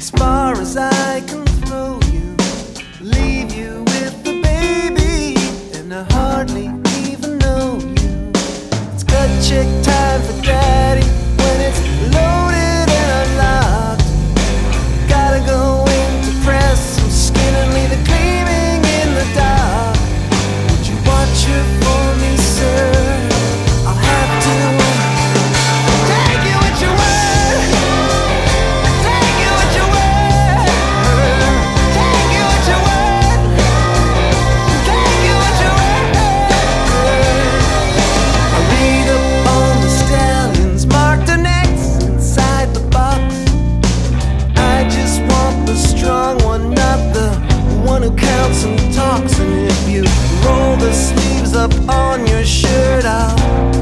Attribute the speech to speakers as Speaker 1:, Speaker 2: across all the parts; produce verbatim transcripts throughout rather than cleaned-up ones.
Speaker 1: as far as I can throw you, leave you with the baby, and I hardly even know you. It's gut check time for daddy when it's loaded and unlocked. Gotta go in to press some skin and leave it gleaming in the dark. Would you watch her for me, sir? I'll have to take you at your word. Take you at your word. Take you at your word. Take you at your word. I read up on the stallions, marked their necks inside the box. I just want the strong one, not the one who counts and talks. And if you roll the sleeves up on your shirt, I'll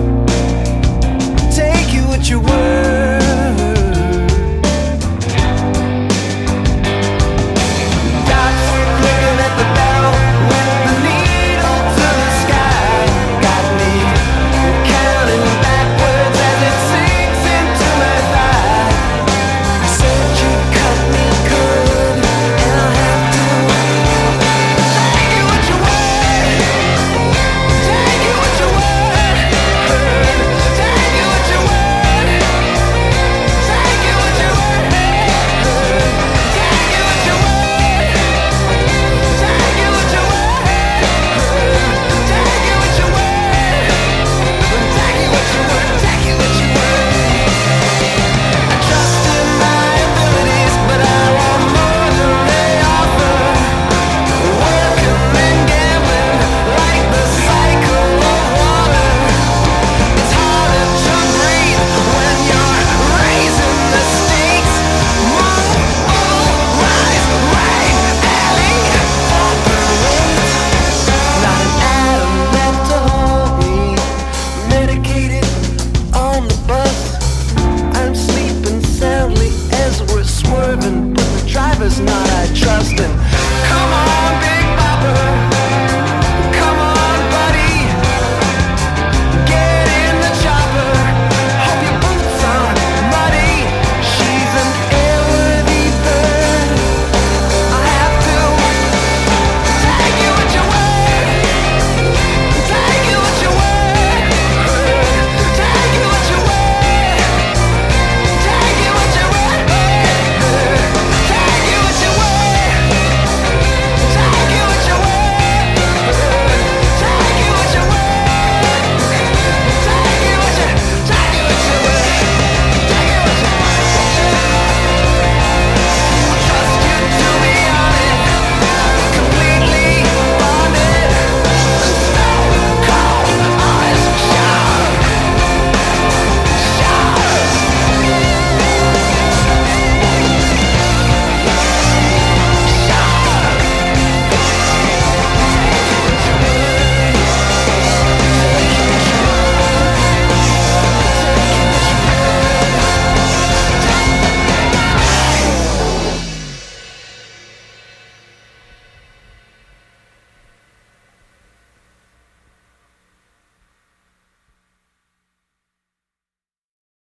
Speaker 1: take you at your word. Dots looking at the barrel with the needle to the sky. Got me counting backwards as it sinks into my thigh. You said you'd cut me good, and I'll have to take you at your word. Take you at your word. Take you at your word. Take you at your word. Take you at your word. Take you at your word. Take you at your word. Take you at your word. Take you at your word. I trust in my abilities, but I want more than they offer. Working and gambling like the cycle of water. It's harder to breathe when you're raising the stakes. Move, move, rise, right, alley, operate. Not an atom left to hold me. Medicated on the bus. I'm sleeping soundly as we're swerving, but the driver's not